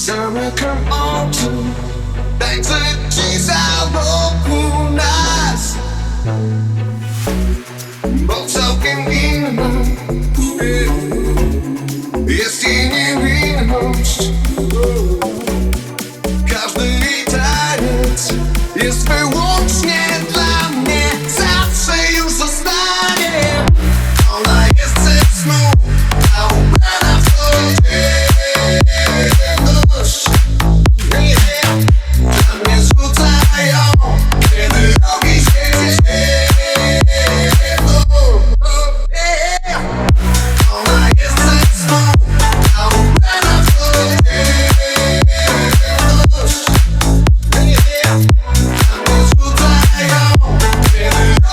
Zamykam oczy, tańczę cisza wokół nas, bo całkiem inna jest jej niewinność. Każdy jej taniec jest wyłącznie dla mnie, zawsze już zostanie. Ona jest ze snu, a ubrana w codzienność. Na mnie rzucają, kiedy robi się ciemno. Ona jest ze snu, a ubrana w codzienność. Na mnie rzucają, kiedy